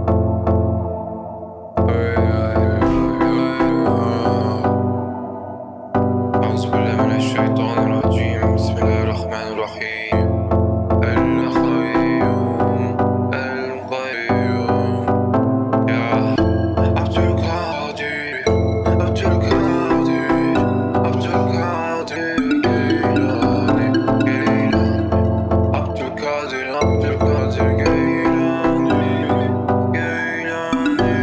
أعوذ بالله من الشيطان الرجيم بسم الله الرحمن الرحيم القيوم القيوم يا عبد القادر عبد القادر عبد القادر جيلاني جيلاني عبد القادر عبد القادر جيلاني جيلاني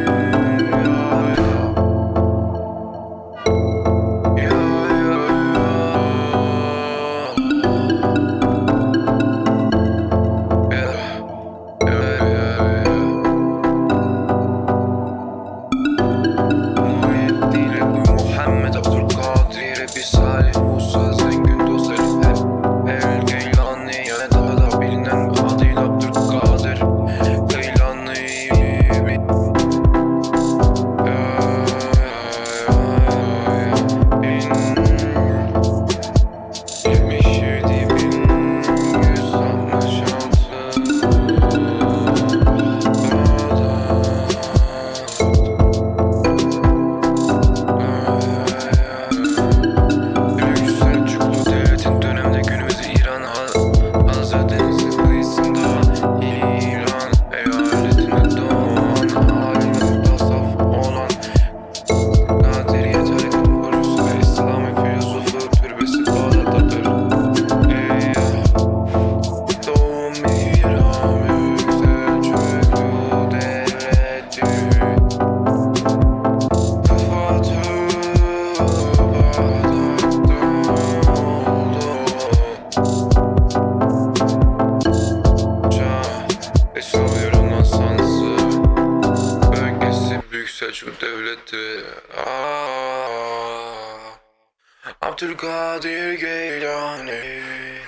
محمد عبد القادر ربي صالح موسى zengin dost Elif El Geylani ya daha da bilinen adıyla Abdülkadir Geylani Selçuk Devleti Abdülkadir Geylani